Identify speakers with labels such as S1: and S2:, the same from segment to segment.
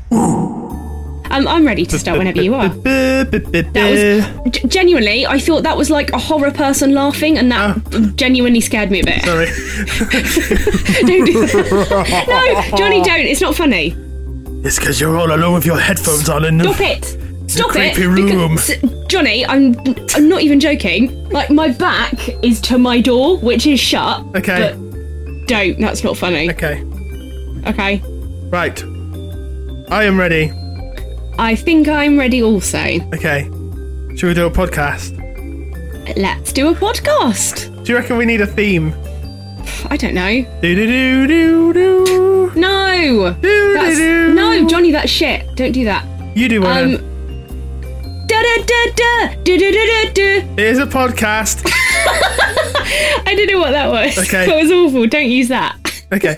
S1: I'm ready to start whenever you are. That was genuinely, I thought that was like a horror person laughing, and that genuinely scared me a bit.
S2: Sorry.
S1: Don't do that. No, Johnny, don't. It's not funny.
S2: It's because you're all alone with your headphones on in
S1: Stop it. Stop it.
S2: creepy room.
S1: Johnny, I'm not even joking. Like, my back is to my door, which is shut.
S2: Okay.
S1: But don't. That's not funny.
S2: Okay.
S1: Okay.
S2: Right. I am ready.
S1: I think I'm ready also.
S2: Okay. Should we do a podcast?
S1: Let's do a podcast.
S2: Do you reckon we need a theme?
S1: I don't know.
S2: Do-do-do-do-do.
S1: No.
S2: Do-do-do.
S1: No, Johnny, that's shit. Don't do that.
S2: You do one.
S1: Da-da-da-da. Do-do-do-do-do.
S2: It is a podcast.
S1: I don't know what that was.
S2: Okay.
S1: That was awful. Don't use that.
S2: Okay.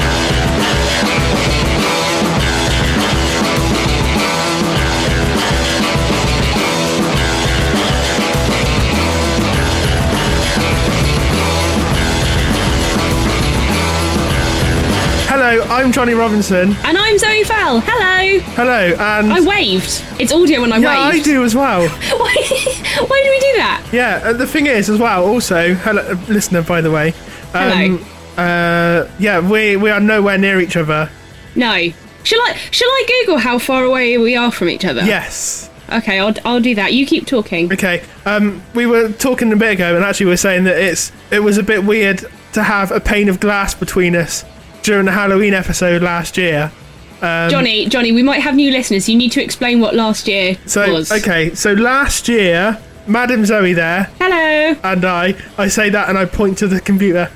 S2: Hello, I'm Johnny Robinson.
S1: And I'm Zoe Fell. Hello.
S2: Hello, and...
S1: I waved. It's audio when I
S2: yeah,
S1: waved.
S2: I do as well.
S1: Why do we do that?
S2: Yeah, the thing is as well, also, hello, listener, by the way.
S1: Hello.
S2: Yeah, we are nowhere near each other.
S1: No. Shall I Google how far away we are from each other?
S2: Yes.
S1: Okay, I'll do that. You keep talking.
S2: Okay. We were talking a bit ago, and actually we're saying that it was a bit weird to have a pane of glass between us during the Halloween episode last year.
S1: Johnny, we might have new listeners. You need to explain what last year was.
S2: Okay, so last year, Madam Zoe there.
S1: Hello.
S2: And I say that and I point to the computer.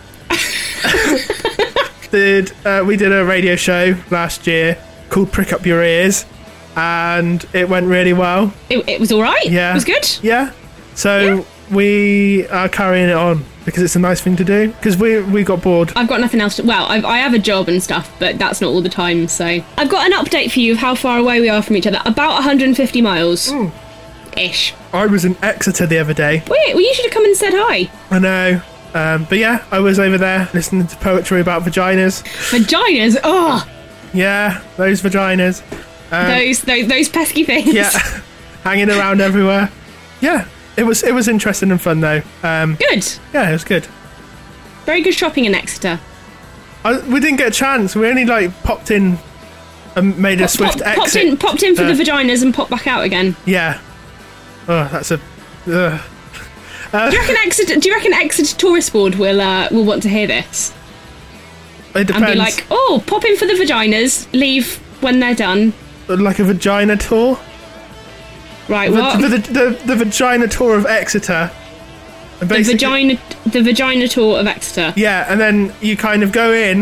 S2: We did a radio show last year called Prick Up Your Ears, and it went really well.
S1: It was all right.
S2: Yeah.
S1: It was good.
S2: Yeah. So we are carrying it on because it's a nice thing to do, because we got bored.
S1: I've got nothing else to... Well, I have a job and stuff, but that's not all the time, so... I've got an update for you of how far away we are from each other. About 150 miles. Ish.
S2: I was in Exeter the other day.
S1: Wait, well, you should have come and said hi.
S2: I know. But yeah, I was over there listening to poetry about vaginas.
S1: Vaginas? Oh!
S2: Yeah, those vaginas.
S1: Those pesky things.
S2: Yeah, hanging around everywhere. Yeah, it was interesting and fun though.
S1: Good.
S2: Yeah, it was good.
S1: Very good shopping in Exeter.
S2: We didn't get a chance. We only popped in and made a swift exit.
S1: Popped in for the vaginas and popped back out again.
S2: Yeah. Oh, that's a.
S1: Do you reckon Exeter Tourist Board will want to hear this?
S2: It depends.
S1: And be like, oh, pop in for the vaginas, leave when they're done.
S2: Like a vagina tour?
S1: Right, what?
S2: The vagina tour of Exeter.
S1: The vagina tour of Exeter.
S2: Yeah, and then you kind of go in.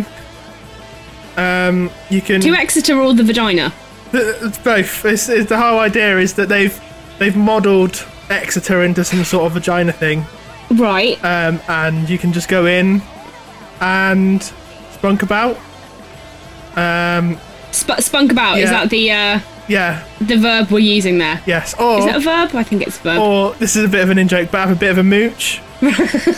S2: You can...
S1: To Exeter or the vagina?
S2: It's both. It's the whole idea is that they've modelled Exeter into some sort of vagina thing.
S1: Right.
S2: And you can just go in and spunk about.
S1: Spunk about,
S2: yeah.
S1: Is that the the verb we're using there?
S2: Yes. Or
S1: is that a verb? I think it's a verb.
S2: Or this is a bit of an in-joke, but have a bit of a mooch.
S1: That's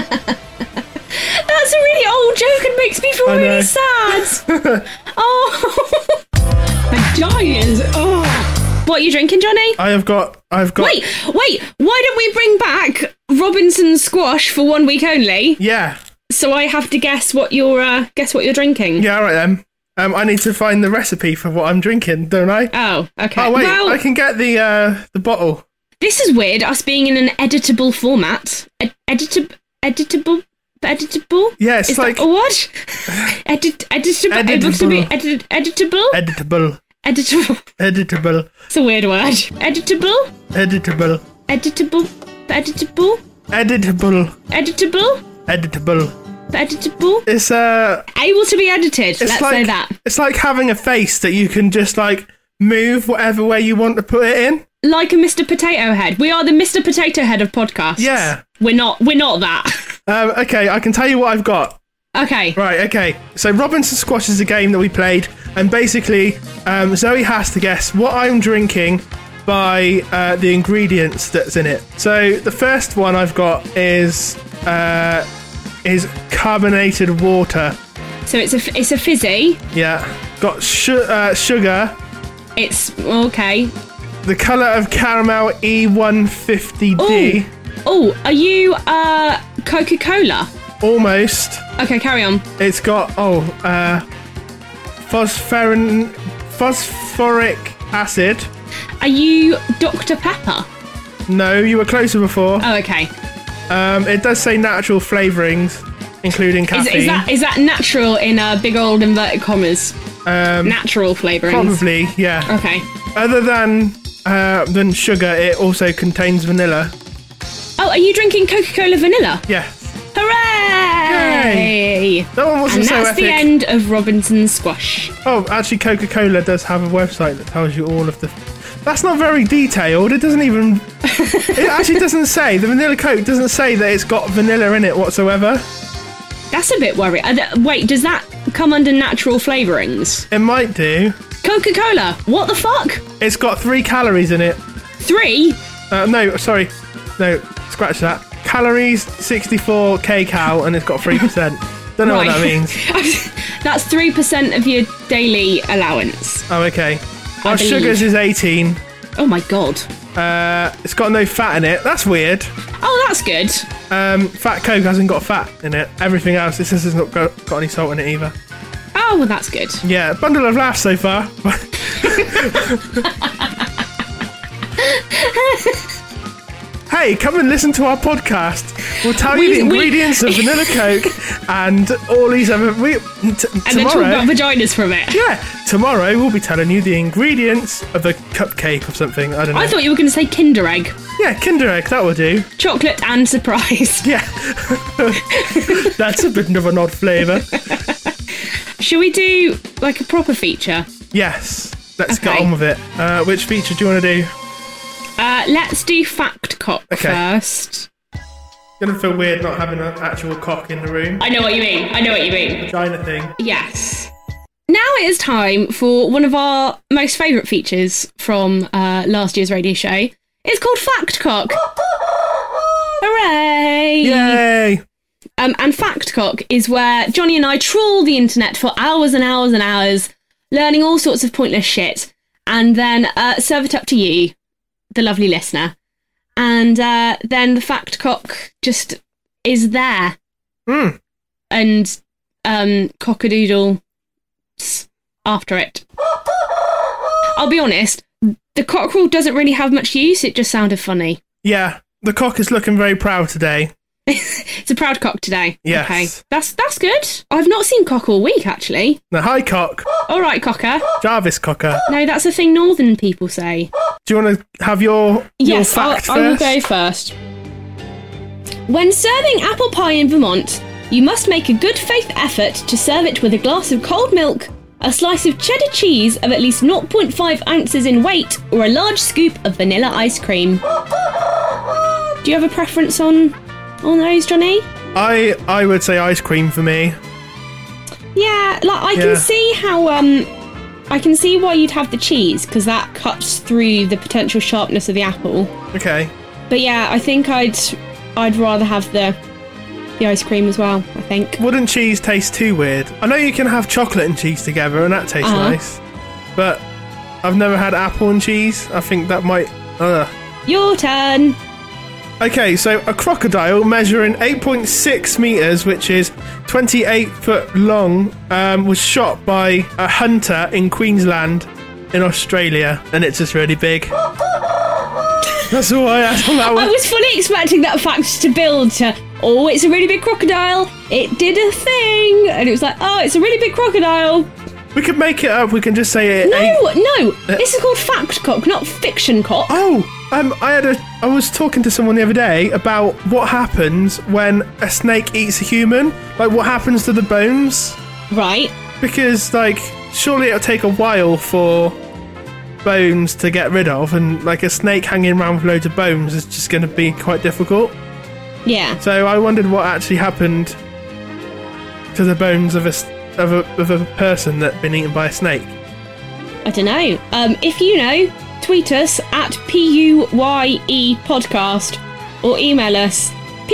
S1: a really old joke and makes me feel really sad. Oh, vaginas. Oh, what are you drinking, Johnny?
S2: I've got.
S1: Wait. Why don't we bring back Robinson squash for 1 week only?
S2: Yeah.
S1: So I have to guess what you're drinking.
S2: Yeah, all right then. I need to find the recipe for what I'm drinking, don't I?
S1: Oh, okay.
S2: Oh wait,
S1: well,
S2: I can get the bottle.
S1: This is weird. Us being in an editable format. Editable.
S2: Yeah, it's
S1: is
S2: like
S1: that a what? Editable.
S2: Editable.
S1: It's a weird word. Editable. It's able to be edited. Let's say that.
S2: It's like having a face that you can just like move whatever way you want to put it in.
S1: Like a Mr. Potato Head. We are the Mr. Potato Head of podcasts.
S2: Yeah.
S1: We're not that.
S2: Okay, I can tell you what I've got.
S1: Okay.
S2: Right, okay. So Robinson Squash is a game that we played, and basically Zoe has to guess what I'm drinking by the ingredients that's in it. So the first one I've got is carbonated water.
S1: So it's a fizzy.
S2: Yeah. Got sugar
S1: It's okay.
S2: The colour of caramel E150D.
S1: Oh, are you Coca-Cola?
S2: Almost.
S1: Okay, carry on.
S2: It's got phosphoric acid.
S1: Are you Dr. Pepper?
S2: No, you were closer before.
S1: Oh, okay.
S2: It does say natural flavourings, including caffeine.
S1: Is that natural in big old inverted commas? Natural flavourings.
S2: Probably, yeah.
S1: Okay.
S2: Other than sugar, it also contains vanilla.
S1: Oh, are you drinking Coca-Cola vanilla?
S2: Yes.
S1: Hooray!
S2: Yay. That one wasn't so
S1: epic. And that's the end of Robinson's Squash.
S2: Oh, actually, Coca-Cola does have a website that tells you all of the... That's not very detailed. It doesn't even... It actually doesn't say. The vanilla Coke doesn't say that it's got vanilla in it whatsoever.
S1: That's a bit worrying. Wait, does that come under natural flavourings?
S2: It might do.
S1: Coca-Cola, what the fuck?
S2: It's got 3 calories in it.
S1: 3?
S2: No, sorry. No, scratch that. Calories, 64 kcal, and it's got 3%. Don't know what that means.
S1: That's 3% of your daily allowance.
S2: Oh, okay. Well, sugars is 18.
S1: Oh my god.
S2: It's got no fat in it. That's weird.
S1: Oh, that's good.
S2: Fat Coke hasn't got fat in it. Everything else, it says it's not got any salt in it either.
S1: Oh, well, that's good.
S2: Yeah, bundle of laughs so far. Hey, come and listen to our podcast. We'll tell you the ingredients of vanilla Coke and all these other...
S1: and then talk about vaginas from it.
S2: Yeah, tomorrow we'll be telling you the ingredients of a cupcake or something. I don't know.
S1: I thought you were going to say Kinder Egg.
S2: Yeah, Kinder Egg, that will do.
S1: Chocolate and surprise.
S2: Yeah. That's a bit of an odd flavour.
S1: Shall we do, like, a proper feature?
S2: Yes. Let's get on with it. Which feature do you want to do?
S1: Let's do Fact Cock first.
S2: It's going to feel weird not having an actual cock in the room.
S1: I know what you mean.
S2: Vagina thing.
S1: Yes. Now it is time for one of our most favourite features from last year's radio show. It's called Fact Cock. Hooray!
S2: Yay!
S1: And Fact Cock is where Johnny and I trawl the internet for hours and hours and hours, learning all sorts of pointless shit, and then serve it up to you, the lovely listener. And then the Fact Cock just is there. And cockadoodle after it. I'll be honest, the cockerel doesn't really have much use, it just sounded funny.
S2: Yeah, the cock is looking very proud today.
S1: It's a proud cock today.
S2: Yes.
S1: Okay. That's good. I've not seen cock all week, actually.
S2: No, hi, cock.
S1: All right, cocker.
S2: Jarvis cocker.
S1: No, that's a thing northern people say.
S2: Do you want to have your fact first?
S1: I will go first. When serving apple pie in Vermont, you must make a good faith effort to serve it with a glass of cold milk, a slice of cheddar cheese of at least 0.5 ounces in weight, or a large scoop of vanilla ice cream. Do you have a preference on those, Johnny?
S2: I would say ice cream for me.
S1: Yeah, I can see how I can see why you'd have the cheese, because that cuts through the potential sharpness of the apple.
S2: Okay.
S1: But yeah, I think I'd rather have the ice cream as well, I think.
S2: Wouldn't cheese taste too weird? I know you can have chocolate and cheese together and that tastes nice, but I've never had apple and cheese. I think that might...
S1: Your turn.
S2: Okay, so a crocodile measuring 8.6 metres, which is 28 foot long, was shot by a hunter in Queensland in Australia, and it's just really big. That's all I had on that one.
S1: I was fully expecting that fact to build to, oh, it's a really big crocodile, it did a thing, and it was like, oh, it's a really big crocodile.
S2: We could make it up, we can just say it.
S1: No, this is called Fact Cock, not Fiction Cock.
S2: Oh, I was talking to someone the other day about what happens when a snake eats a human. Like, what happens to the bones?
S1: Right.
S2: Because, like, surely it'll take a while for bones to get rid of, and, like, a snake hanging around with loads of bones is just going to be quite difficult.
S1: Yeah.
S2: So I wondered what actually happened to the bones of a person that'd been eaten by a snake.
S1: I don't know. If you know, tweet us at PUYE Podcast or email us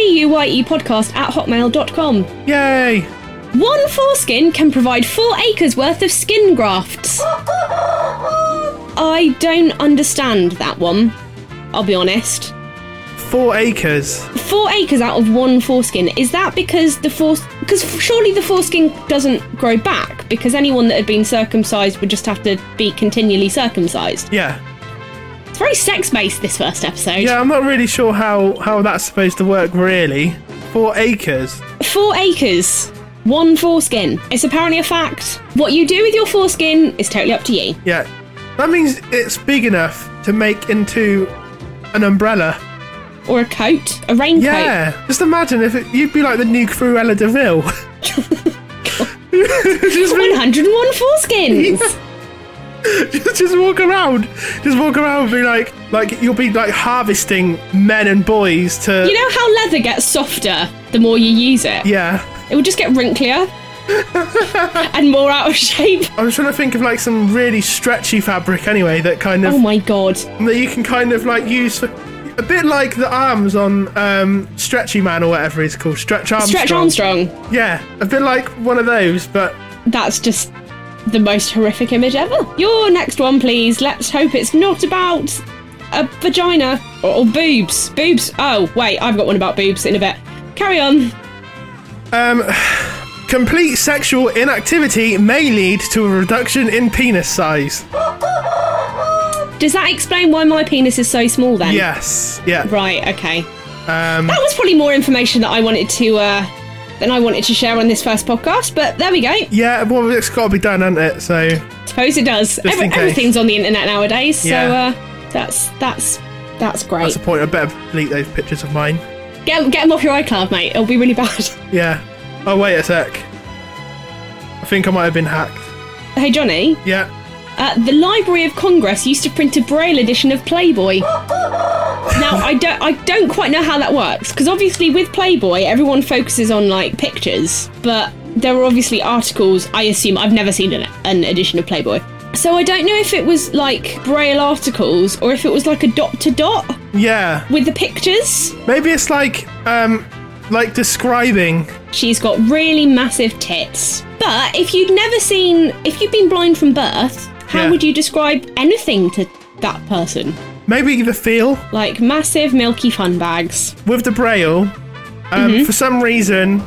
S1: PUYEpodcast@hotmail.com.
S2: Yay!
S1: One foreskin can provide 4 acres worth of skin grafts. I don't understand that one. I'll be honest.
S2: 4 acres.
S1: 4 acres out of one foreskin. Is that because because surely the foreskin doesn't grow back, because anyone that had been circumcised would just have to be continually circumcised.
S2: Yeah.
S1: It's very sex-based, this first episode.
S2: Yeah, I'm not really sure how that's supposed to work, really. 4 acres.
S1: 4 acres, one foreskin. It's apparently a fact. What you do with your foreskin is totally up to you.
S2: Yeah. That means it's big enough to make into an umbrella.
S1: Or a coat, a raincoat.
S2: Yeah. Just imagine if you'd be like the new Cruella de Vil. Just
S1: 101 foreskins.
S2: just walk around. Just walk around and be like you'll be like harvesting men and boys to...
S1: You know how leather gets softer the more you use it?
S2: Yeah.
S1: It will just get wrinklier. And more out of shape.
S2: I was trying to think of like some really stretchy fabric anyway that kind of...
S1: Oh my god.
S2: That you can kind of like use for... A bit like the arms on Stretchy Man or whatever he's called. Stretch Armstrong.
S1: Stretch Armstrong.
S2: Yeah. A bit like one of those, but...
S1: That's just the most horrific image ever. Your next one, please. Let's hope it's not about a vagina or boobs. Boobs. Oh, wait. I've got one about boobs in a bit. Carry on.
S2: Complete sexual inactivity may lead to a reduction in penis size.
S1: Does that explain why my penis is so small then?
S2: Yes. Yeah.
S1: Right, okay. That was probably more information that I wanted to than I wanted to share on this first podcast, but there we go.
S2: Yeah, well, it's got to be done, hasn't it? So
S1: I suppose it does. Everything's on the internet nowadays,
S2: yeah.
S1: So that's great.
S2: That's the point. I better delete those pictures of mine.
S1: Get them off your iCloud, mate. It'll be really bad.
S2: Yeah. Oh, wait a sec. I think I might have been hacked.
S1: Hey, Johnny.
S2: Yeah.
S1: The Library of Congress used to print a Braille edition of Playboy. Now, I don't quite know how that works, because obviously with Playboy, everyone focuses on, like, pictures, but there are obviously articles. I assume I've never seen an edition of Playboy. So I don't know if it was, like, Braille articles, or if it was, like, a dot-to-dot.
S2: Yeah.
S1: With the pictures.
S2: Maybe it's like describing.
S1: She's got really massive tits. But if you'd been blind from birth, how would you describe anything to that person?
S2: Maybe the feel.
S1: Like massive milky fun bags.
S2: With the Braille, for some reason,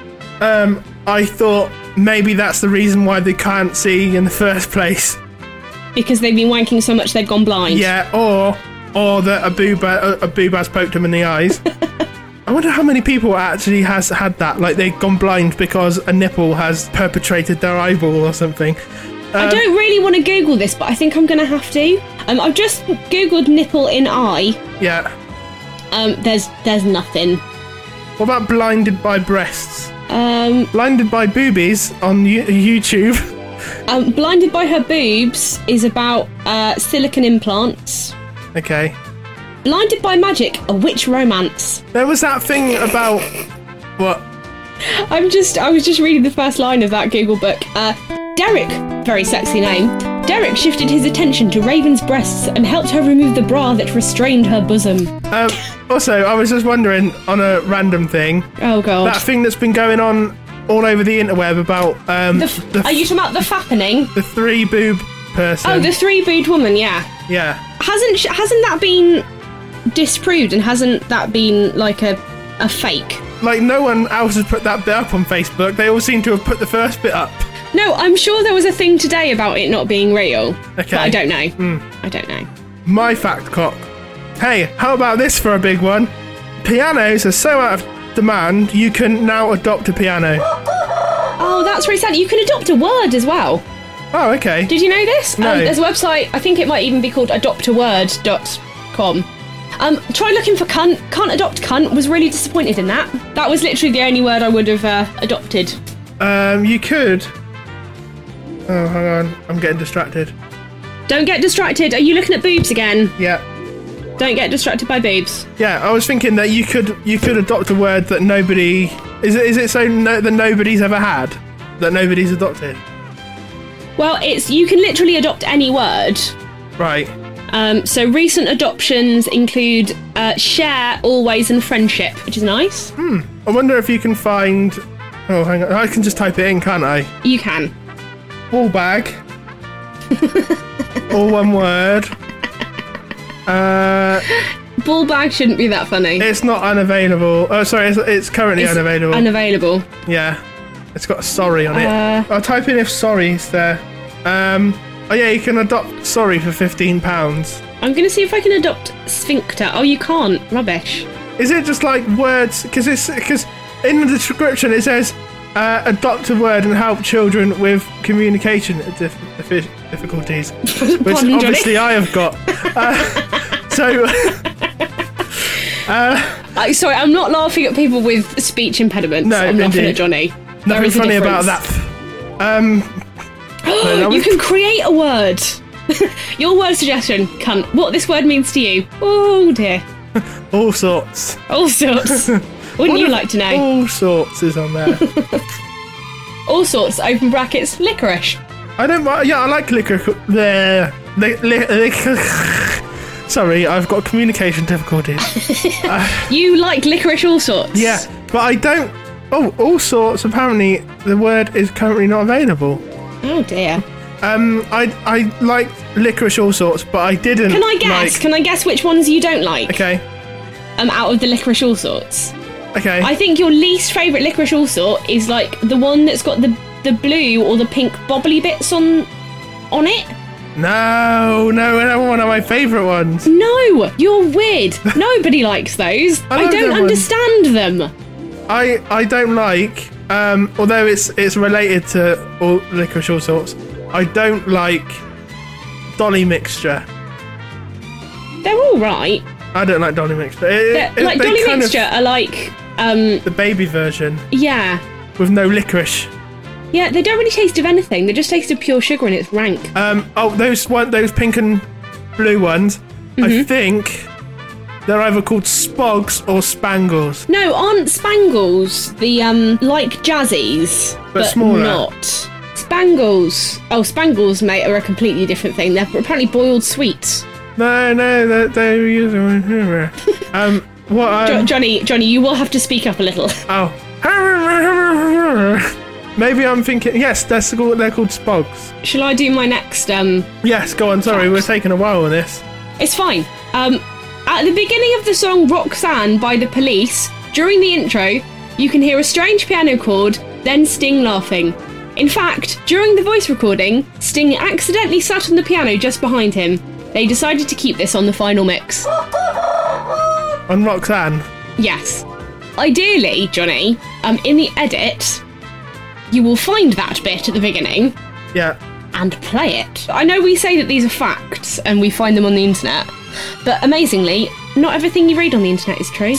S2: I thought maybe that's the reason why they can't see in the first place.
S1: Because they've been wanking so much they've gone blind.
S2: Yeah, or that a boob has poked them in the eyes. I wonder how many people actually has had that. Like they've gone blind because a nipple has perpetrated their eyeball or something.
S1: I don't really want to Google this, but I think I'm going to have to. I've just Googled nipple in eye.
S2: Yeah.
S1: There's nothing.
S2: What about blinded by breasts?
S1: Blinded
S2: by boobies on YouTube.
S1: Blinded by her boobs is about silicone implants.
S2: Okay.
S1: Blinded by magic, a witch romance.
S2: There was that thing about... What?
S1: I was just reading the first line of that Google book. Derek, very sexy name. Derek shifted his attention to Raven's breasts and helped her remove the bra that restrained her bosom.
S2: Also, I was just wondering, on a random thing...
S1: Oh, God.
S2: That thing that's been going on all over the interweb about...
S1: are you talking about the fappening?
S2: The 3-boob person.
S1: Oh, the 3-boobed woman, yeah.
S2: Yeah.
S1: Hasn't that been disproved, and hasn't that been, like, a fake?
S2: Like, no one else has put that bit up on Facebook. They all seem to have put the first bit up.
S1: No, I'm sure there was a thing today about it not being real.
S2: Okay.
S1: But I don't know. I don't know.
S2: My fact cock. Hey, how about this for a big one? Pianos are so out of demand, you can now adopt a piano.
S1: Oh, that's really sad. You can adopt a word as well.
S2: Oh, okay.
S1: Did you know this?
S2: No.
S1: There's a website, I think it might even be called adoptaword.com. Try looking for cunt. Can't adopt cunt. Was really disappointed in that. That was literally the only word I would have adopted.
S2: You could... Oh, hang on. I'm getting distracted.
S1: Don't get distracted. Are you looking at boobs again?
S2: Yeah.
S1: Don't get distracted by boobs.
S2: Yeah, I was thinking that you could adopt a word that nobody... Is it so that nobody's ever had? That nobody's adopted?
S1: Well, you can literally adopt any word.
S2: Right.
S1: So recent adoptions include share, always, and friendship, which is nice.
S2: I wonder if you can find... Oh, hang on. I can just type it in, can't I?
S1: You can.
S2: Ball bag. all one word.
S1: Ball bag shouldn't be that funny.
S2: It's not unavailable. Oh, sorry, it's currently unavailable.
S1: Unavailable.
S2: Yeah. It's got sorry on it. I'll type in if sorry's there. Oh yeah, you can adopt sorry for £15.
S1: I'm going to see if I can adopt sphincter. Oh, you can't. Rubbish.
S2: Is it just like words? Because in the description it says adopt a word and help children with communication difficulties, which
S1: Pardon,
S2: obviously I have got.
S1: Sorry, I'm not laughing at people with speech impediments.
S2: No,
S1: I'm laughing
S2: indeed.
S1: at Johnny.
S2: Nothing funny about that.
S1: You can create a word. Your word suggestion, cunt. What this word means to you? Oh dear.
S2: All sorts.
S1: All sorts. Wouldn't you like to know?
S2: All sorts is on there.
S1: All sorts, open brackets, licorice.
S2: I don't. Yeah, I like licorice. Sorry, I've got communication difficulties.
S1: You like licorice all sorts?
S2: Yeah, but I don't. Oh, all sorts. Apparently, the word is currently not available.
S1: Oh dear.
S2: I like licorice all sorts, but I didn't.
S1: Can I guess? Can I guess which ones you don't like?
S2: Okay.
S1: Out of the licorice all sorts.
S2: Okay.
S1: I think your least favourite licorice all sort is like the one that's got the blue or the pink bobbly bits on it.
S2: No, one of my favourite ones.
S1: No, you're weird. Nobody likes those. I don't understand them.
S2: I don't like. Although it's related to all licorice all sorts. I don't like Dolly Mixture.
S1: They're all right.
S2: I don't like Dolly Mixture.
S1: Dolly Mixture are like
S2: the baby version.
S1: Yeah.
S2: With no licorice.
S1: Yeah, they don't really taste of anything. They just taste of pure sugar and it's rank.
S2: Those pink and blue ones. Mm-hmm. I think they're either called Spogs or Spangles.
S1: No, aren't Spangles the like Jazzies, but
S2: smaller?
S1: Not Spangles. Oh, Spangles, mate, are a completely different thing. They're apparently boiled sweets.
S2: No, they're using.
S1: Johnny, you will have to speak up a little.
S2: Oh. Maybe I'm thinking. Yes, they're called Spogs.
S1: Shall I do my next?
S2: Yes, go on. Sorry, we're taking a while on this.
S1: It's fine. At the beginning of the song Roxanne by The Police, during the intro, you can hear a strange piano chord, then Sting laughing. In fact, during the voice recording, Sting accidentally sat on the piano just behind him. They decided to keep this on the final mix.
S2: On Roxanne?
S1: Yes. Ideally, Johnny, in the edit, you will find that bit at the beginning.
S2: Yeah.
S1: And play it. I know we say that these are facts and we find them on the internet, but amazingly, not everything you read on the internet is true.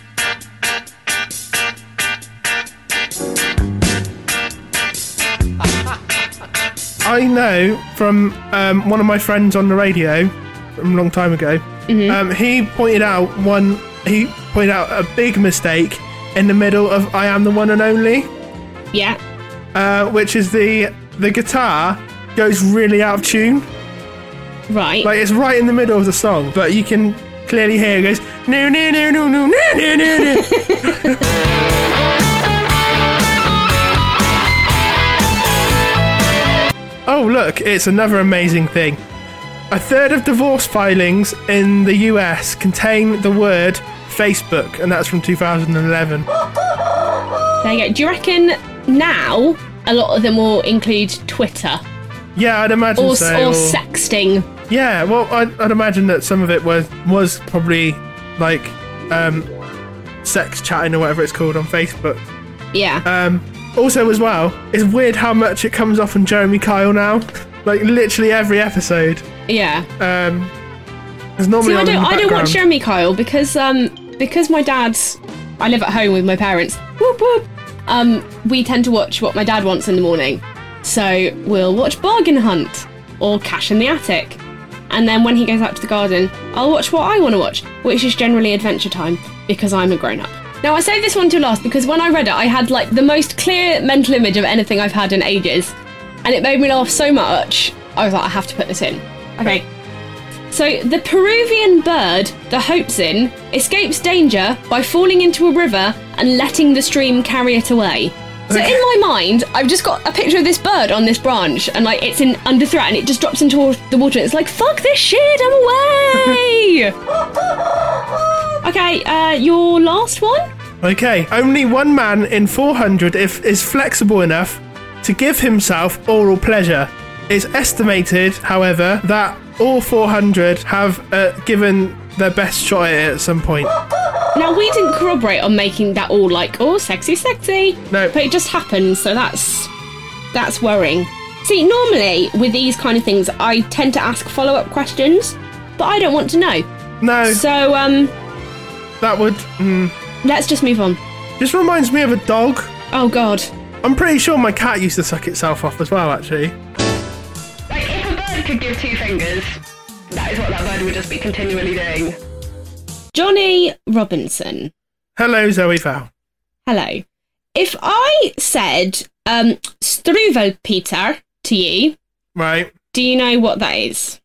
S2: I know from one of my friends on the radio from a long time ago. Mm-hmm. He pointed out a big mistake in the middle of "I Am the One and Only."
S1: Yeah.
S2: Which is the guitar goes really out of tune.
S1: Right.
S2: Like it's right in the middle of the song, but you can clearly hear it goes no no no no no no no no. Oh look, it's another amazing thing. A third of divorce filings in the US contain the word Facebook, and that's from 2011.
S1: There you go. Do you reckon now a lot of them will include Twitter?
S2: Yeah, I'd imagine so.
S1: Or sexting.
S2: Yeah, well, I'd imagine that some of it was probably like sex chatting or whatever it's called on Facebook.
S1: Yeah.
S2: Also, as well, it's weird how much it comes off on Jeremy Kyle now. Like literally every episode.
S1: Yeah.
S2: There's normally
S1: I don't
S2: background.
S1: watch Jeremy Kyle because my dad's. I live at home with my parents. Whoop whoop. We tend to watch what my dad wants in the morning. So we'll watch Bargain Hunt or Cash in the Attic. And then when he goes out to the garden, I'll watch what I want to watch, which is generally Adventure Time, because I'm a grown-up. Now, I saved this one to last because when I read it, I had like the most clear mental image of anything I've had in ages. And it made me laugh so much, I was like, I have to put this in. Okay. So, the Peruvian bird, the Hoatzin, escapes danger by falling into a river and letting the stream carry it away. So in my mind, I've just got a picture of this bird on this branch, and like it's in under threat, and it just drops into the water. And it's like, fuck this shit, I'm away. Okay, your last one.
S2: Okay, only one man in 400 is flexible enough to give himself oral pleasure. It's estimated, however, that all 400 have given their best shot at it at some point.
S1: Now, we didn't corroborate on making that all like, oh, sexy, sexy.
S2: No.
S1: But it just happened, so that's worrying. See, normally with these kind of things, I tend to ask follow-up questions, but I don't want to know.
S2: No.
S1: So,
S2: That would...
S1: let's just move on.
S2: Just reminds me of a dog.
S1: Oh, God.
S2: I'm pretty sure my cat used to suck itself off as well, actually.
S1: Like, if a bird could give 2 fingers, that is what that bird would just be continually doing. Johnny Robinson.
S2: Hello, Zoe Val.
S1: Hello. If I said Struwelpeter to you,
S2: Right.
S1: do you know what that is?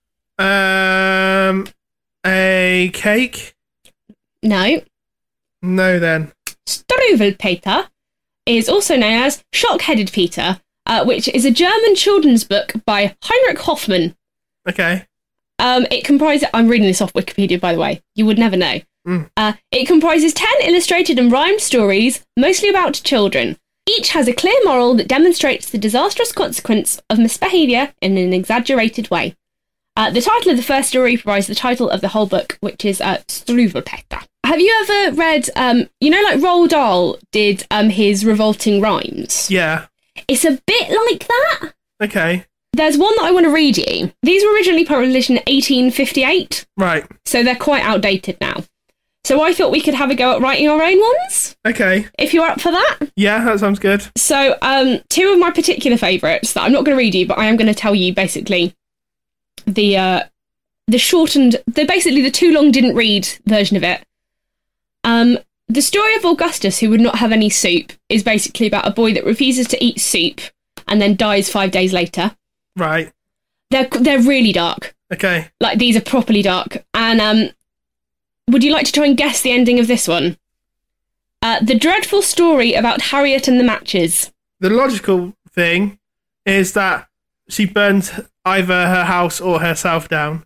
S2: A cake?
S1: No.
S2: No, then.
S1: Struwelpeter is also known as Shock-Headed Peter, which is a German children's book by Heinrich Hoffmann.
S2: Okay.
S1: It comprises... I'm reading this off Wikipedia, by the way. You would never know. It comprises 10 illustrated and rhymed stories, mostly about children. Each has a clear moral that demonstrates the disastrous consequence of misbehaviour in an exaggerated way. The title of the first story provides the title of the whole book, which is Struwelpeter. Have you ever read, you know, like Roald Dahl did his Revolting Rhymes?
S2: Yeah.
S1: It's a bit like that.
S2: Okay.
S1: There's one that I want to read you. These were originally published in 1858.
S2: Right.
S1: So they're quite outdated now. So I thought we could have a go at writing our own ones,
S2: Okay.
S1: if you're up for that.
S2: Yeah, that sounds good.
S1: So 2 of my particular favourites that I'm not going to read you, but I am going to tell you basically the shortened, basically the too long didn't read version of it. The story of Augustus, who would not have any soup, is basically about a boy that refuses to eat soup and then dies 5 days later.
S2: Right.
S1: They're really dark.
S2: Okay.
S1: Like, these are properly dark. And would you like to try and guess the ending of this one? The dreadful story about Harriet and the matches.
S2: The logical thing is that she burns either her house or herself down.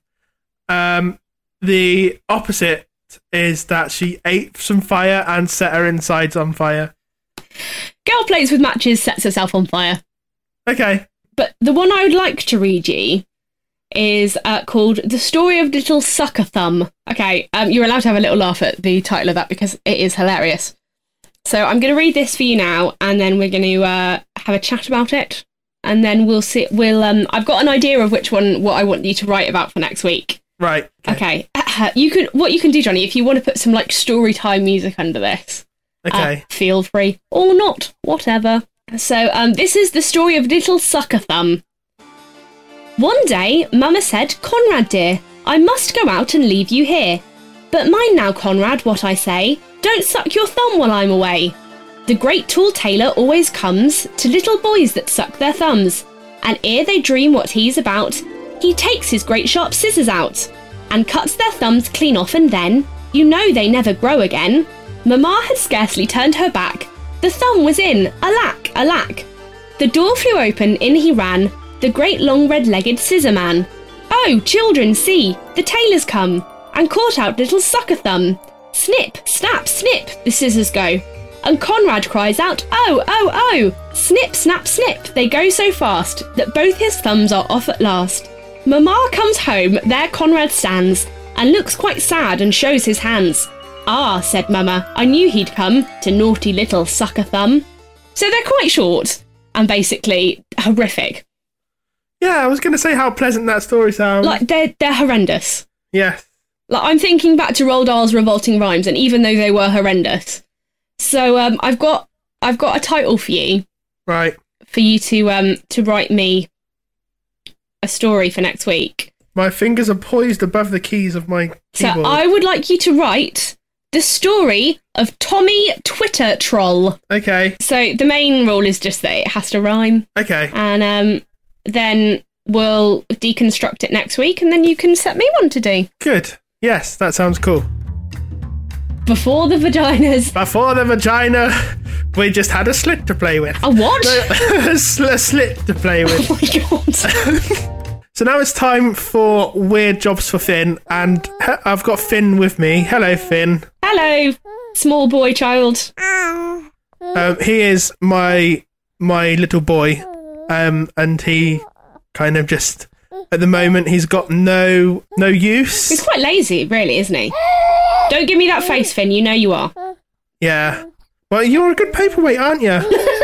S2: The opposite is that she ate some fire and set her insides on fire.
S1: Girl plays with matches, sets herself on fire.
S2: Okay.
S1: But the one I would like to read you is called The Story of Little Sucker Thumb. Okay, you're allowed to have a little laugh at the title of that because it is hilarious. So I'm going to read this for you now, and then we're going to have a chat about it, and then we'll see. I've got an idea of what I want you to write about for next week.
S2: Right.
S1: Okay. What you can do, Johnny, if you want to put some like story time music under this.
S2: Okay.
S1: Feel free, or not, whatever. So this is the story of Little Sucker Thumb. One day, Mama said, "Conrad dear, I must go out and leave you here. But mind now, Conrad, what I say. Don't suck your thumb while I'm away. The great tall tailor always comes to little boys that suck their thumbs, and ere they dream what he's about, he takes his great sharp scissors out, and cuts their thumbs clean off, and then, you know they never grow again." Mamma had scarcely turned her back. The thumb was in, alack, alack. The door flew open, in he ran, the great long red-legged scissor man. "Oh, children, see, the tailor's come, and caught out little Sucker Thumb. Snip, snap, snip, the scissors go, and Conrad cries out, 'Oh, oh, oh!' Snip, snap, snip, they go so fast, that both his thumbs are off at last. Mamma comes home, there Conrad stands, and looks quite sad and shows his hands. 'Ah,' said Mamma, 'I knew he'd come, to naughty little Sucker Thumb.'" So they're quite short, and basically horrific.
S2: Yeah, I was going to say how pleasant that story sounds.
S1: Like, they're horrendous.
S2: Yes.
S1: Like, I'm thinking back to Roald Dahl's Revolting Rhymes, and even though they were horrendous. So I've got a title for you.
S2: Right.
S1: For you to write me a story for next week.
S2: My fingers are poised above the keys of my keyboard.
S1: So I would like you to write the story of Tommy Twitter Troll.
S2: Okay.
S1: So the main rule is just that it has to rhyme.
S2: Okay.
S1: And then we'll deconstruct it next week, and then you can set me one to do.
S2: Good. Yes, that sounds cool.
S1: Before the vaginas.
S2: Before the vagina, we just had a slit to play with.
S1: A what?
S2: A slit to play with.
S1: Oh my god.
S2: So now it's time for Weird Jobs for Finn, and I've got Finn with me. Hello, Finn.
S1: Hello, small boy child.
S2: He is my little boy, and he kind of just, at the moment, he's got no use.
S1: He's quite lazy, really, isn't he? Don't give me that face, Finn. You know you are.
S2: Yeah. Well, you're a good paperweight, aren't you?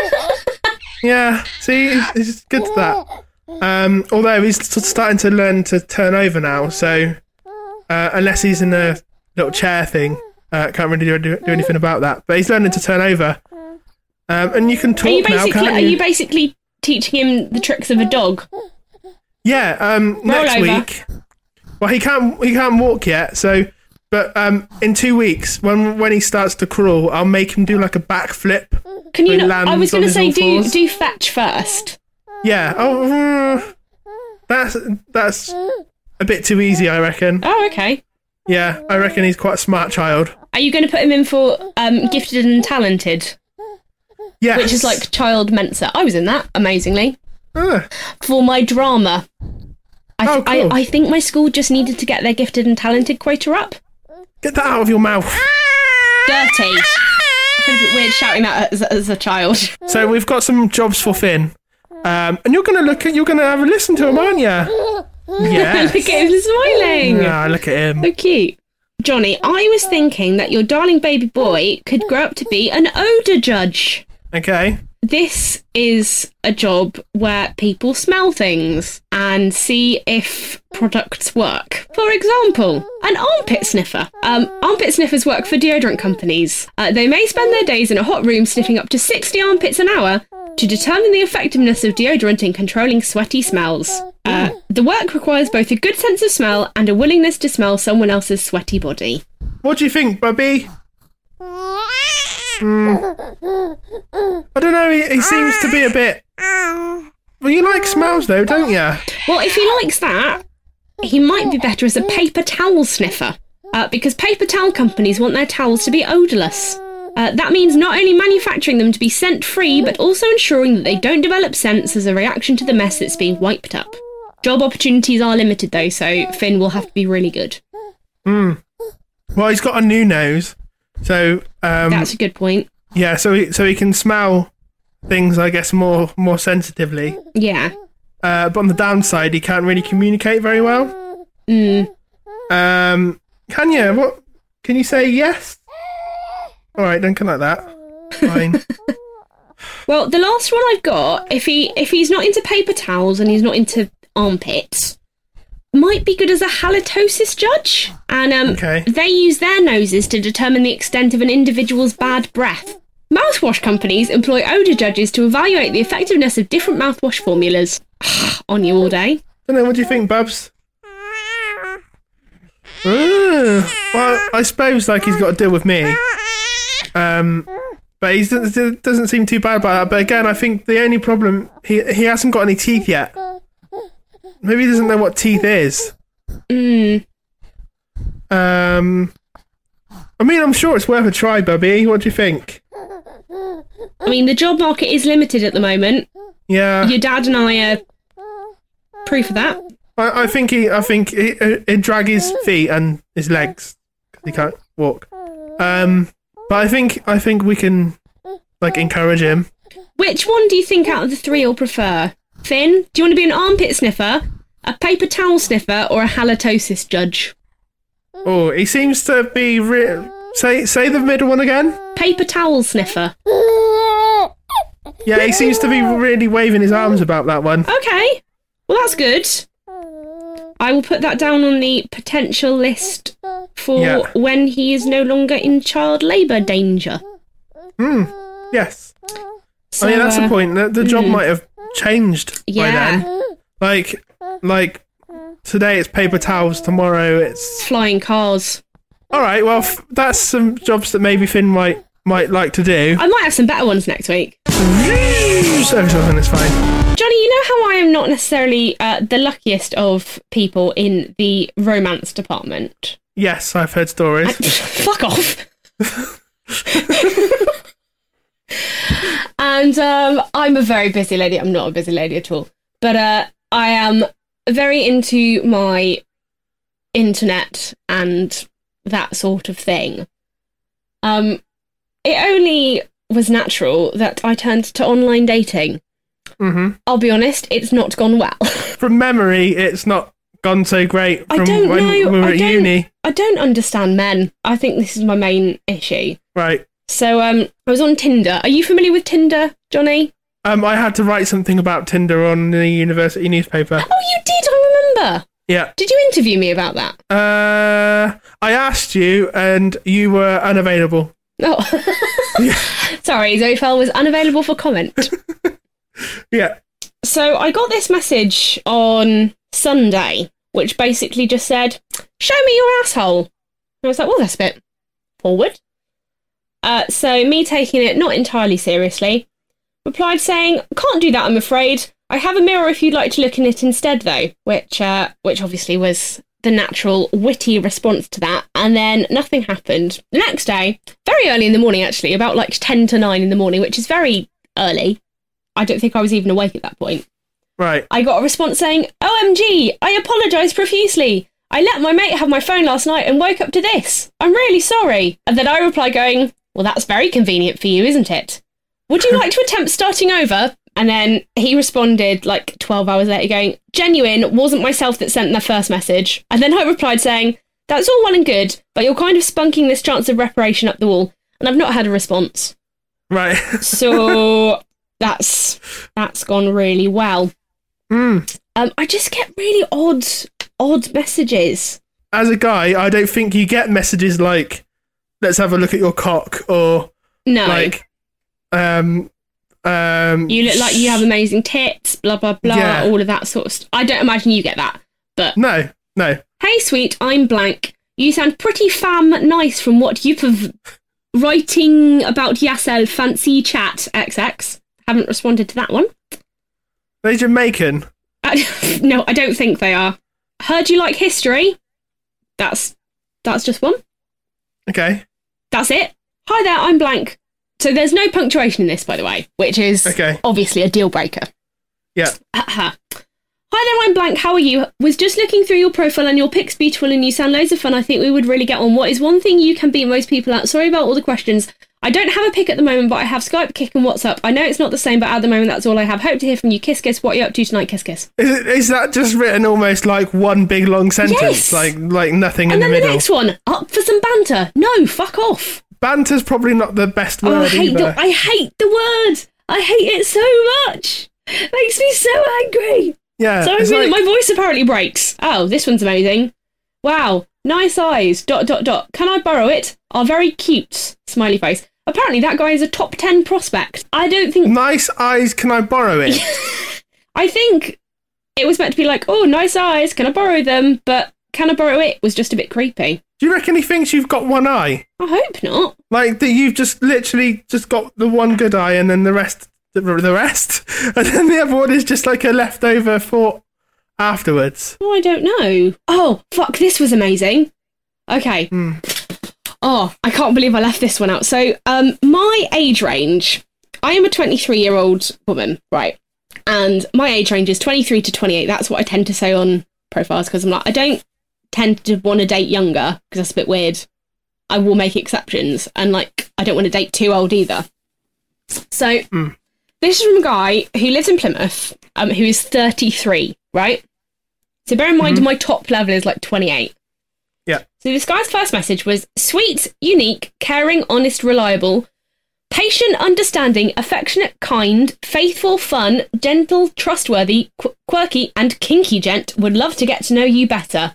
S2: Yeah. See, he's good at that. Although he's starting to learn to turn over now, so unless he's in a little chair thing, can't really do anything about that. But he's learning to turn over. And you can talk now, can't you?
S1: Are you basically teaching him the tricks of a dog?
S2: Yeah. Next
S1: over.
S2: week. Well, he can't walk yet, so. But in 2 weeks, when he starts to crawl, I'll make him do like a backflip.
S1: Can you? I was going to say,
S2: fours.
S1: do fetch first.
S2: Yeah. Oh, that's a bit too easy, I reckon.
S1: Oh, okay.
S2: Yeah, I reckon he's quite a smart child.
S1: Are you going to put him in for Gifted and Talented?
S2: Yes.
S1: Which is like Child Mensa. I was in that, amazingly. For my drama.
S2: Cool.
S1: I think my school just needed to get their Gifted and Talented quota up.
S2: Get that out of your mouth.
S1: Dirty. I feel a bit weird shouting that as a child.
S2: So we've got some jobs for Finn. And you're going to have a listen to him, aren't you? Yeah.
S1: Look at him smiling.
S2: Yeah, look at him.
S1: So cute. Johnny, I was thinking that your darling baby boy could grow up to be an odour judge.
S2: Okay.
S1: This is a job where people smell things and see if products work. For example, an armpit sniffer. Armpit sniffers work for deodorant companies. They may spend their days in a hot room sniffing up to 60 armpits an hour to determine the effectiveness of deodorant in controlling sweaty smells. The work requires both a good sense of smell and a willingness to smell someone else's sweaty body.
S2: What do you think, Bubby? I don't know, he seems to be a bit... Well, you like smells though, don't you?
S1: Well, if he likes that, he might be better as a paper towel sniffer, because paper towel companies want their towels to be odourless. That means not only manufacturing them to be scent-free, but also ensuring that they don't develop scents as a reaction to the mess that's being wiped up. Job opportunities are limited though, so Finn will have to be really good.
S2: Well, he's got a new nose, so...
S1: That's a good point.
S2: Yeah, so he can smell things, I guess, more sensitively.
S1: Yeah.
S2: But on the downside, he can't really communicate very well. Can you? What? Can you say yes? All right, don't come like that. Fine.
S1: Well, the last one I've got, if he's not into paper towels and he's not into armpits, might be good as a halitosis judge. And
S2: Okay.
S1: They use their noses to determine the extent of an individual's bad breath. Mouthwash companies employ odour judges to evaluate the effectiveness of different mouthwash formulas. On you all day.
S2: Don't know, what do you think, Bubs? Well, I suppose like he's got to deal with me. But he doesn't seem too bad about that. But again, I think the only problem, he hasn't got any teeth yet. Maybe he doesn't know what teeth is. I mean, I'm sure it's worth a try, Bubby. What do you think?
S1: I mean, the job market is limited at the moment.
S2: Yeah.
S1: Your dad and I are proof of that.
S2: I think he'd drag his feet and his legs because he can't walk. But I think we can like encourage him.
S1: Which one do you think out of the three you'll prefer? Finn, do you want to be an armpit sniffer, a paper towel sniffer, or a halitosis judge?
S2: Oh, he seems to be say the middle one again.
S1: Paper towel sniffer.
S2: Yeah, he seems to be really waving his arms about that one.
S1: Okay, well that's good. I will put that down on the potential list for when he is no longer in child labour danger.
S2: Yes.
S1: So,
S2: I mean, that's the point. The job might have changed by then. Like today it's paper towels, tomorrow it's
S1: flying cars.
S2: All right, well, that's some jobs that maybe Finn might like to do.
S1: I might have some better ones next week.
S2: Everything is fine.
S1: Johnny, you know how I am not necessarily the luckiest of people in the romance department?
S2: Yes, I've heard stories.
S1: Fuck off. And I'm a very busy lady. I'm not a busy lady at all. But I am very into my internet and that sort of thing. It only was natural that I turned to online dating.
S2: Mm-hmm.
S1: I'll be honest, it's not gone well.
S2: From memory, it's not gone so great from
S1: I don't
S2: when
S1: know.
S2: we were at uni.
S1: I don't understand men. I think this is my main issue.
S2: Right.
S1: So I was on Tinder. Are you familiar with Tinder, Johnny?
S2: I had to write something about Tinder on the university newspaper.
S1: Oh, you did? I remember.
S2: Yeah.
S1: Did you interview me about that?
S2: I asked you, and you were unavailable.
S1: Oh.
S2: Yeah.
S1: Sorry, Zoe Fell was unavailable for comment.
S2: Yeah.
S1: So I got this message on Sunday, which basically just said, "Show me your asshole." And I was like, well, that's a bit forward. So me taking it not entirely seriously, replied saying, "Can't do that, I'm afraid. I have a mirror if you'd like to look in it instead, though," which obviously was the natural, witty response to that. And then nothing happened. The next day, very early in the morning, actually, about like 10 to 9 in the morning, which is very early. I don't think I was even awake at that point.
S2: Right.
S1: I got a response saying, "OMG, I apologise profusely. I let my mate have my phone last night and woke up to this. I'm really sorry." And then I replied going, "Well, that's very convenient for you, isn't it? Would you like to attempt starting over?" And then he responded like 12 hours later going, "Genuine, wasn't myself that sent the first message." And then I replied saying, "That's all well and good, but you're kind of spunking this chance of reparation up the wall." And I've not had a response.
S2: Right.
S1: So that's gone really well.
S2: Mm.
S1: I just get really odd messages.
S2: As a guy, I don't think you get messages like, "Let's have a look at your cock," or
S1: No.
S2: like,
S1: You look like you have amazing tits, blah, blah, blah,
S2: Yeah.
S1: all of that sort of stuff. I don't imagine you get that. But,
S2: No.
S1: "Hey, sweet, I'm blank. You sound pretty nice from what you've writing about yourself, fancy chat, XX. Haven't responded to that one.
S2: They're Jamaican.
S1: No, I don't think they are. "Heard you like history." That's just one.
S2: Okay.
S1: That's it. "Hi there, I'm blank." So there's no punctuation in this, by the way, which is
S2: Okay.
S1: obviously a deal breaker.
S2: Yeah.
S1: "Hi there, I'm blank. How are you? Was just looking through your profile and your pic's beautiful and you sound loads of fun. I think we would really get on. What is one thing you can beat most people at? Sorry about all the questions. I don't have a pic at the moment, but I have Skype, Kik and WhatsApp. I know it's not the same, but at the moment that's all I have. Hope to hear from you. Kiss, kiss. What are you up to tonight? Kiss, kiss."
S2: Is that just written almost like one big long sentence?
S1: Yes.
S2: Like nothing
S1: And
S2: in
S1: then
S2: the middle?
S1: the next one, "Up for some banter." No, fuck off.
S2: Banter's probably not the best
S1: Oh,
S2: word either.
S1: I hate the word. I hate it so much. It makes me so angry.
S2: Yeah.
S1: So
S2: it's
S1: angry that
S2: like-
S1: my voice apparently breaks. Oh, this one's amazing. "Wow, nice eyes, ... Can I borrow it? Are very cute." Smiley face. Apparently that guy is a top 10 prospect. I don't think...
S2: Nice eyes, can I borrow it?
S1: I think it was meant to be like, "Oh, nice eyes, can I borrow them?" But "can I borrow it?" was just a bit creepy.
S2: Do you reckon he thinks you've got one eye?
S1: I hope not.
S2: Like that you've just literally just got the one good eye and then the rest, and then the other one is just like a leftover thought afterwards.
S1: Oh, I don't know. Oh, fuck, this was amazing. Okay. Oh, I can't believe I left this one out. So, my age range, I am a 23-year-old woman, right? And my age range is 23 to 28. That's what I tend to say on profiles because I'm like, I don't tend to want to date younger because that's a bit weird. I will make exceptions. And, like, I don't want to date too old either. So, this is from a guy who lives in Plymouth, who is 33, right? So bear in mind my top level is like 28.
S2: Yeah.
S1: So this guy's first message was, "Sweet, unique, caring, honest, reliable, patient, understanding, affectionate, kind, faithful, fun, gentle, trustworthy, quirky, and kinky gent. Would love to get to know you better."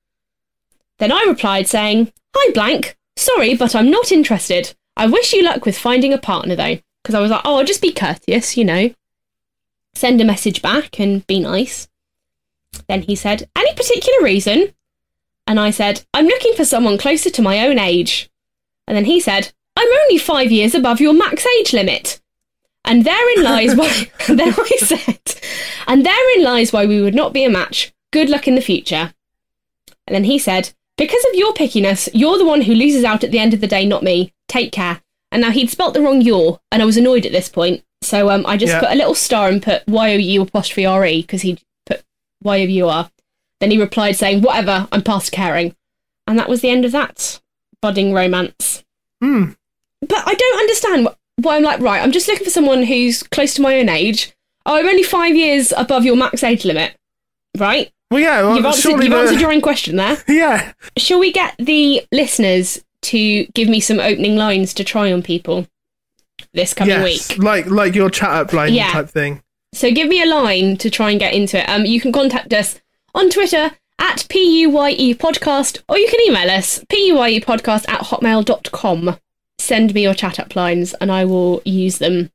S1: Then I replied saying, "Hi blank, sorry, but I'm not interested. I wish you luck with finding a partner though." Because I was like, oh, I'll just be courteous, you know. Send a message back and be nice. Then he said, "Any particular reason?" And I said, "I'm looking for someone closer to my own age." And then he said, "I'm only 5 years above your max age limit." And therein lies why. Then I said, "And therein lies why we would not be a match. Good luck in the future." And then he said, "Because of your pickiness, you're the one who loses out at the end of the day, not me. take care. And now he'd spelt the wrong your, and I was annoyed at this point. So I just put a little star and put YOU''RE because he put YOUR. Then he replied saying, whatever, I'm past caring. And that was the end of that budding romance.
S2: Mm.
S1: But I don't understand why I'm like, right, I'm just looking for someone who's close to my own age. Oh, I'm only 5 years above your max age limit, right?
S2: Well, yeah. Well,
S1: you've answered your own question there.
S2: Yeah.
S1: Shall we get the listeners to give me some opening lines to try on people this coming week?
S2: Like your chat up line type thing.
S1: So give me a line to try and get into it. You can contact us on Twitter at PUYE Podcast, or you can email us PUYEpodcast@hotmail.com. Send me your chat up lines and I will use them.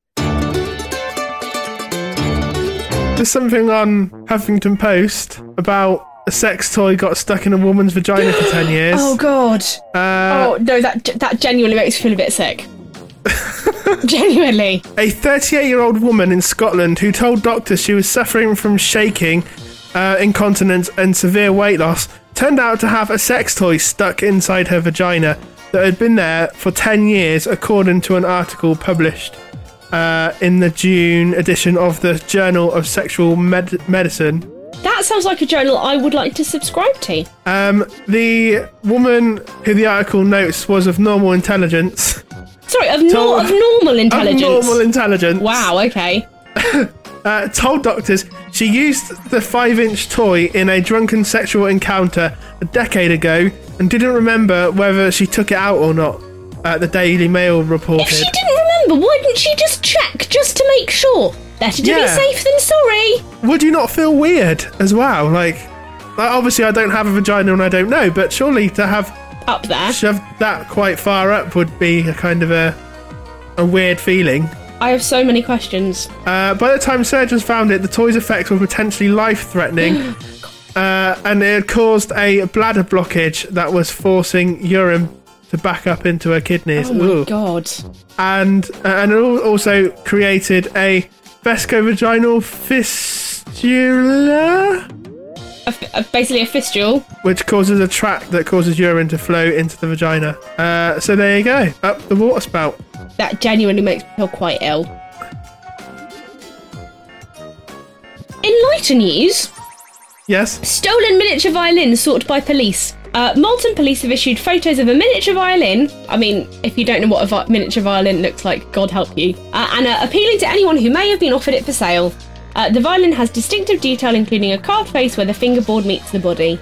S2: There's something on Huffington Post about a sex toy got stuck in a woman's vagina for 10 years.
S1: Oh, God. Oh, no, that genuinely makes me feel a bit sick. Genuinely.
S2: A 38-year-old woman in Scotland who told doctors she was suffering from shaking, incontinence and severe weight loss turned out to have a sex toy stuck inside her vagina that had been there for 10 years, according to an article published in the June edition of the Journal of Sexual Medicine.
S1: That sounds like a journal I would like to subscribe to.
S2: The woman who the article notes was of normal intelligence.
S1: Sorry, of normal intelligence?
S2: Of normal intelligence.
S1: Wow, okay.
S2: Told doctors she used the 5-inch toy in a drunken sexual encounter a decade ago and didn't remember whether she took it out or not, the Daily Mail reported.
S1: If she didn't remember, why didn't she just check, just to make sure? Better to be safe than sorry.
S2: Would you not feel weird as well? Like, obviously I don't have a vagina and I don't know, but surely to have
S1: up there
S2: shoved that quite far up would be a kind of a weird feeling.
S1: I have so many questions.
S2: By the time surgeons found it, the toy's effects were potentially life-threatening, and it had caused a bladder blockage that was forcing urine to back up into her kidneys.
S1: Oh my God.
S2: And it also created a vescovaginal fistula?
S1: Basically a fistule.
S2: Which causes a tract that causes urine to flow into the vagina. So there you go. Up the water spout.
S1: That genuinely makes me feel quite ill. In lighter news...
S2: Yes?
S1: Stolen miniature violin sought by police. Malton police have issued photos of a miniature violin. I mean, if you don't know what a miniature violin looks like, God help you. And appealing to anyone who may have been offered it for sale. The violin has distinctive detail, including a carved face where the fingerboard meets the body.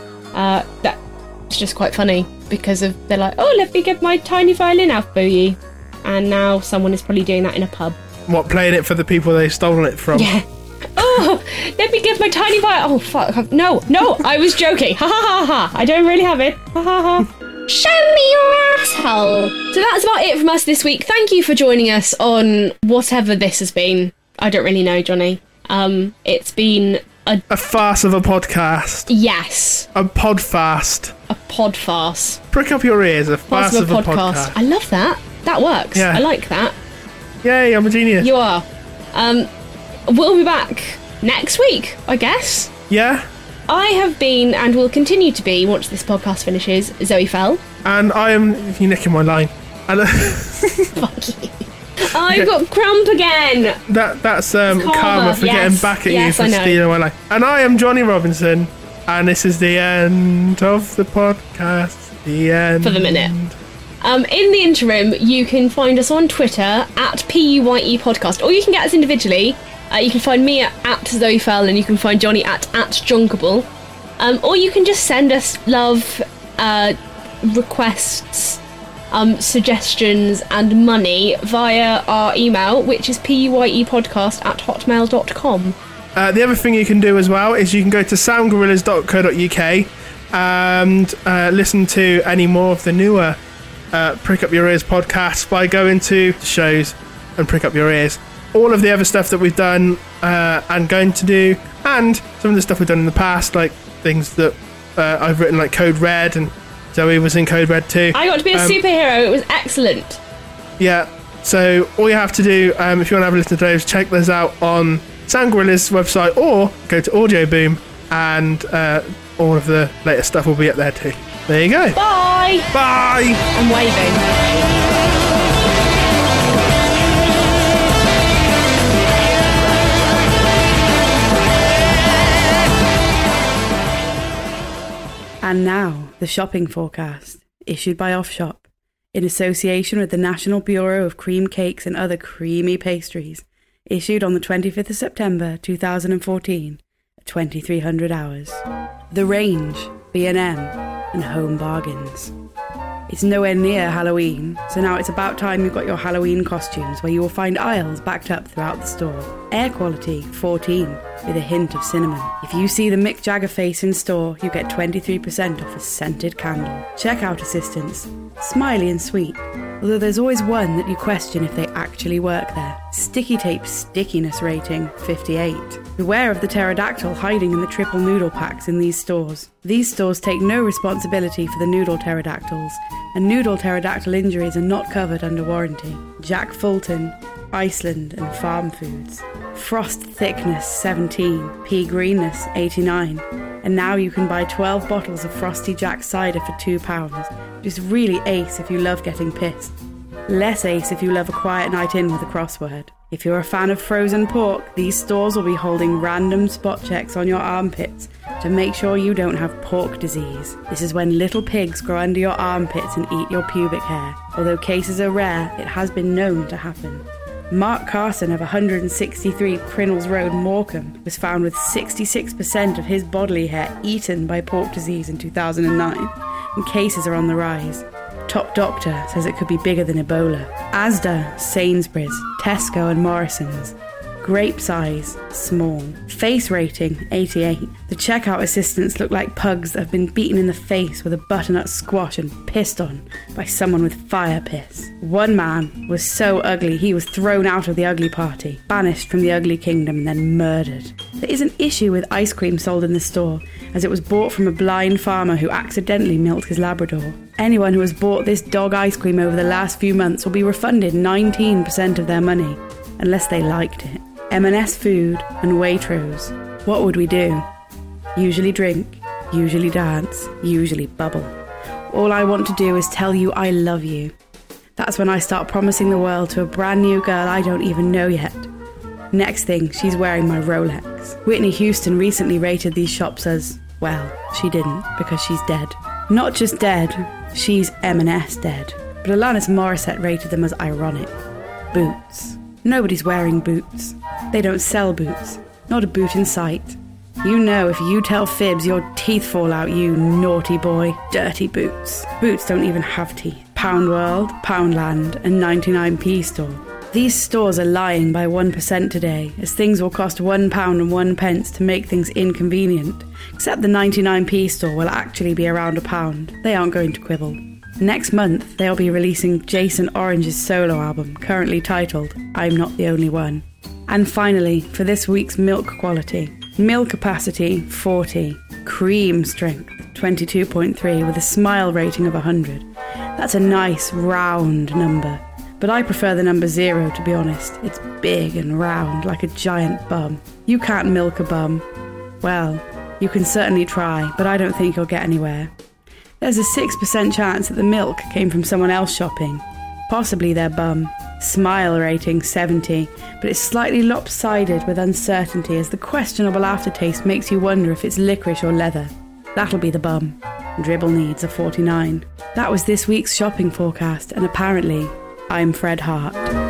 S1: That's just quite funny, because they're like, oh, let me get my tiny violin out for you. And now someone is probably doing that in a pub.
S2: What, playing it for the people they've stolen it from?
S1: Yeah. Oh, let me get my tiny violin. Oh, fuck. No, I was joking. Ha ha ha ha. I don't really have it. Ha ha ha. Show me your asshole. So that's about it from us this week. Thank you for joining us on whatever this has been. I don't really know, Johnny. It's been a
S2: farce of a podcast.
S1: Yes.
S2: A podfast.
S1: A podfarce.
S2: Prick up your ears. A farce of a podcast.
S1: I love that. That works.
S2: Yeah.
S1: I like that.
S2: Yay, I'm a genius.
S1: You are. We'll be back next week, I guess.
S2: Yeah.
S1: I have been, and will continue to be, once this podcast finishes, Zoe Fell.
S2: And I am... You're nicking my line.
S1: Fuck you. I've got Crump again.
S2: That's karma for getting back at you for stealing my line. And I am Johnny Robinson, and this is the end of the podcast. The end.
S1: For the minute. In the interim, you can find us on Twitter at PUYE Podcast, or you can get us individually. You can find me at Zoe Fell, and you can find Johnny at Junkable. Or you can just send us love, requests, suggestions and money via our email, which is puyepodcast@hotmail.com.
S2: The other thing you can do as well is you can go to soundgorillas.co.uk and listen to any more of the newer Prick Up Your Ears podcasts by going to shows and Prick Up Your Ears. All of the other stuff that we've done and going to do, and some of the stuff we've done in the past, like things that I've written, like Code Red, and Zoe was in Code Red too.
S1: I got to be a superhero. It was excellent.
S2: Yeah. So all you have to do, if you want to have a listen to those, check those out on Sound Gorilla's website, or go to Audio Boom, and all of the latest stuff will be up there too. There you go.
S1: Bye.
S2: Bye.
S1: I'm waving.
S3: And now, the shopping forecast, issued by Offshop, in association with the National Bureau of Cream Cakes and Other Creamy Pastries, issued on the 25th of September 2014 at 2300 hours. The Range, B&M, and Home Bargains. It's nowhere near Halloween, so now it's about time you got your Halloween costumes, where you will find aisles backed up throughout the store. Air quality 14, with a hint of cinnamon. If you see the Mick Jagger face in store, you get 23% off a scented candle. Checkout assistants, smiley and sweet, although there's always one that you question if they actually work there. Sticky tape stickiness rating 58. Beware of the pterodactyl hiding in the triple noodle packs in these stores. These stores take no responsibility for the noodle pterodactyls, and noodle pterodactyl injuries are not covered under warranty. Jack Fulton, Iceland and Farm Foods. Frost thickness 17, pea greenness 89, and now you can buy 12 bottles of Frosty Jack cider for £2, which is really ace if you love getting pissed. Less ace if you love a quiet night in with a crossword. If you're a fan of frozen pork, these stores will be holding random spot checks on your armpits to make sure you don't have pork disease. This is when little pigs grow under your armpits and eat your pubic hair. Although cases are rare, it has been known to happen. Mark Carson of 163 Prinnells Road, Morecambe, was found with 66% of his bodily hair eaten by pork disease in 2009, and cases are on the rise. Top Doctor says it could be bigger than Ebola. Asda, Sainsbury's, Tesco and Morrison's. Grape size, small. Face rating, 88. The checkout assistants look like pugs that have been beaten in the face with a butternut squash and pissed on by someone with fire piss. One man was so ugly he was thrown out of the ugly party, banished from the ugly kingdom and then murdered. There is an issue with ice cream sold in the store, as it was bought from a blind farmer who accidentally milked his Labrador. Anyone who has bought this dog ice cream over the last few months will be refunded 19% of their money, unless they liked it. M&S Food and Waitrose. What would we do? Usually drink, usually dance, usually bubble. All I want to do is tell you I love you. That's when I start promising the world to a brand new girl I don't even know yet. Next thing, she's wearing my Rolex. Whitney Houston recently rated these shops as, well, she didn't, because she's dead. Not just dead, she's M&S dead. But Alanis Morissette rated them as ironic. Boots. Nobody's wearing boots. They don't sell boots. Not a boot in sight. You know if you tell fibs, your teeth fall out, you naughty boy. Dirty boots. Boots don't even have teeth. Pound World, Poundland, and 99p store. These stores are lying by 1% today, as things will cost £1 and 1 pence to make things inconvenient. Except the 99p store will actually be around £1. They aren't going to quibble. Next month, they'll be releasing Jason Orange's solo album, currently titled I'm Not the Only One. And finally, for this week's milk quality, milk capacity 40, cream strength 22.3 with a smile rating of 100. That's a nice round number, but I prefer the number 0 to be honest. It's big and round like a giant bum. You can't milk a bum. Well, you can certainly try, but I don't think you'll get anywhere. There's a 6% chance that the milk came from someone else shopping, possibly their bum. Smile rating 70, but it's slightly lopsided with uncertainty as the questionable aftertaste makes you wonder if it's licorice or leather. That'll be the bum. Dribble needs a 49. That was this week's shopping forecast, and apparently, I'm Fred Hart.